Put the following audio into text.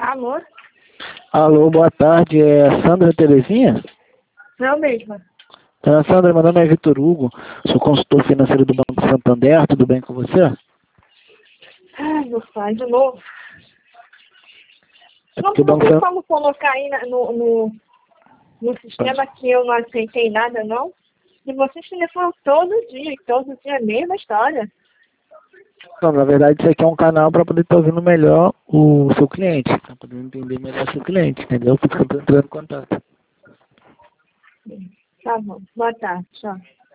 Alô? Alô, boa tarde. É a Sandra Terezinha? Eu mesma. Sandra, meu nome é Vitor Hugo, sou consultor financeiro do Banco Santander, tudo bem com você? Ai, meu pai, de novo. É Não, porque o não Banco tem Santander... como colocar aí no sistema que eu não aceitei nada, não? E vocês telefonam todo dia, e todo dia é a mesma história. Não, na verdade, isso aqui é um canal para poder estar ouvindo melhor o seu cliente, para poder entender melhor o seu cliente, entendeu? Por isso que eu estou entrando em contato. Tá bom. Boa tarde. Tchau.